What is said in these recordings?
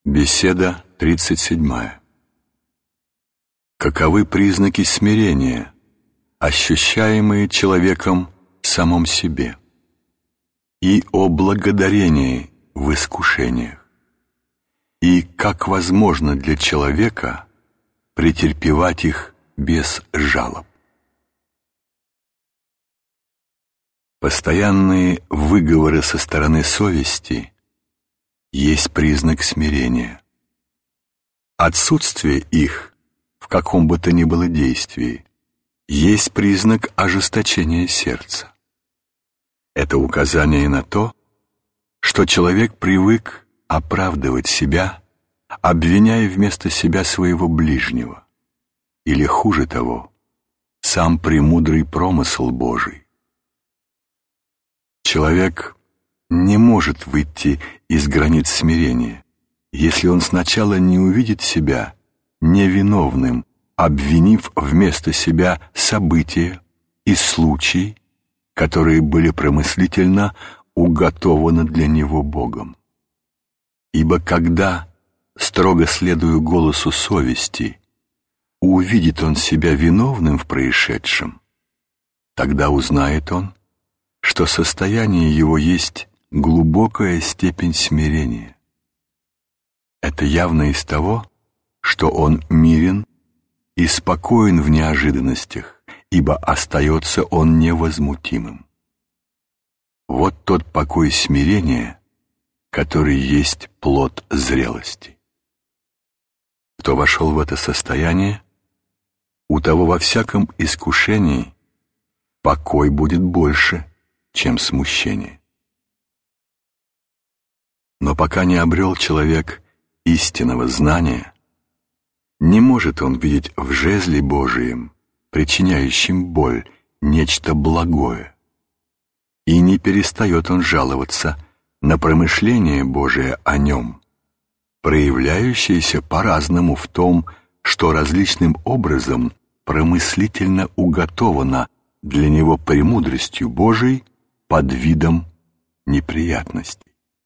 Беседа 37. Каковы признаки смирения, ощущаемые человеком в самом себе, и о благодарении в искушениях, и как возможно для человека претерпевать их без жалоб? Постоянные выговоры со стороны совести есть признак смирения. Отсутствие их в каком бы то ни было действии есть признак ожесточения сердца. Это указание на то, что человек привык оправдывать себя, обвиняя вместо себя своего ближнего, или, хуже того, сам премудрый промысл Божий. Человек не может выйти из границ смирения, если он сначала не увидит себя невиновным, обвинив вместо себя события и случаи, которые были промыслительно уготованы для него Богом. Ибо когда, строго следуя голосу совести, увидит он себя виновным в происшедшем, тогда узнает он, что состояние его есть глубокая степень смирения. Это явно из того, что он мирен и спокоен в неожиданностях, ибо остается он невозмутимым. Вот тот покой смирения, который есть плод зрелости. Кто вошел в это состояние, у того во всяком искушении покой будет больше, чем смущение. Но пока не обрел человек истинного знания, не может он видеть в жезле Божием, причиняющем боль, нечто благое, и не перестает он жаловаться на промышление Божие о нем, проявляющееся по-разному в том, что различным образом промыслительно уготовано для него премудростью Божией под видом неприятностей.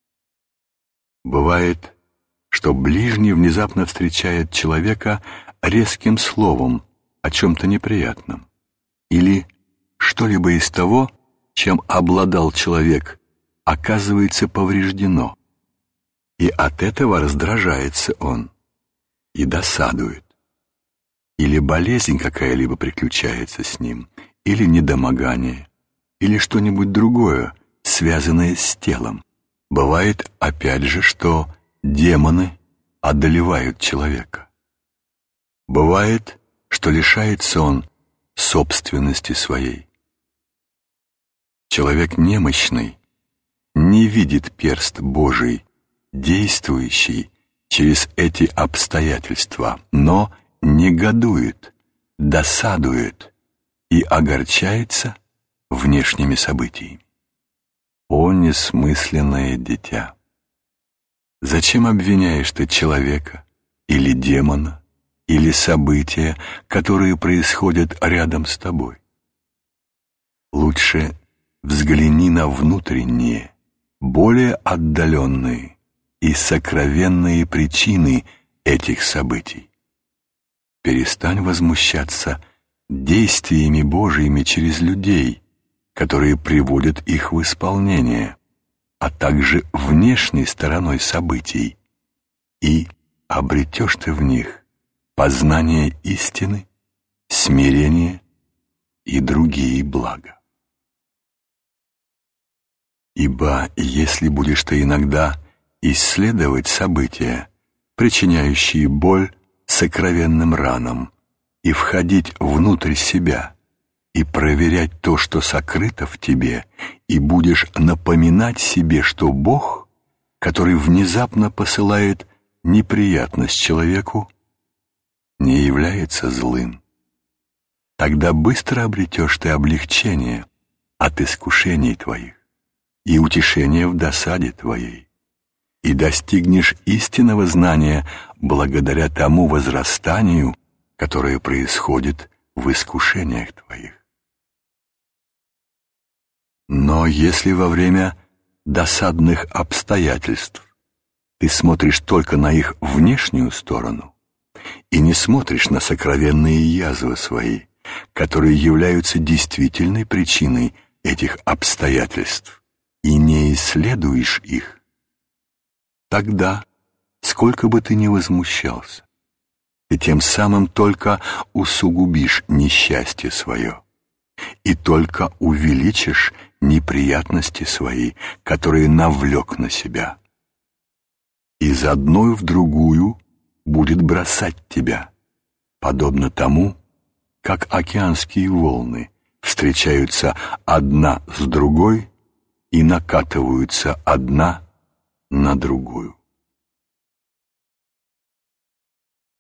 Бывает, что ближний внезапно встречает человека резким словом о чем-то неприятном, или что-либо из того, чем обладал человек, оказывается повреждено, и от этого раздражается он и досадует. Или болезнь какая-либо приключается с ним, или недомогание, или что-нибудь другое, связанное с телом. Бывает, опять же, что демоны одолевают человека. Бывает, что лишается он собственности своей. Человек немощный не видит перст Божий, действующий через эти обстоятельства, но негодует, досадует и огорчается внешними событиями. О несмысленное дитя! Зачем обвиняешь ты человека или демона, или события, которые происходят рядом с тобой? Лучше взгляни на внутренние, более отдаленные и сокровенные причины этих событий. Перестань возмущаться действиями Божьими через людей, которые приводят их в исполнение, а также внешней стороной событий, и обретешь ты в них познание истины, смирение и другие блага. Ибо если будешь ты иногда исследовать события, причиняющие боль сокровенным ранам, и входить внутрь себя, и проверять то, что сокрыто в тебе, и будешь напоминать себе, что Бог, который внезапно посылает неприятность человеку, не является злым, тогда быстро обретешь ты облегчение от искушений твоих и утешение в досаде твоей, и достигнешь истинного знания благодаря тому возрастанию, которое происходит в искушениях твоих. Но если во время досадных обстоятельств ты смотришь только на их внешнюю сторону и не смотришь на сокровенные язвы свои, которые являются действительной причиной этих обстоятельств, и не исследуешь их, тогда, сколько бы ты ни возмущался, ты тем самым только усугубишь несчастье свое и только увеличишь неприятности свои, которые навлек на себя. Из одной в другую будет бросать тебя, подобно тому, как океанские волны встречаются одна с другой и накатываются одна на другую.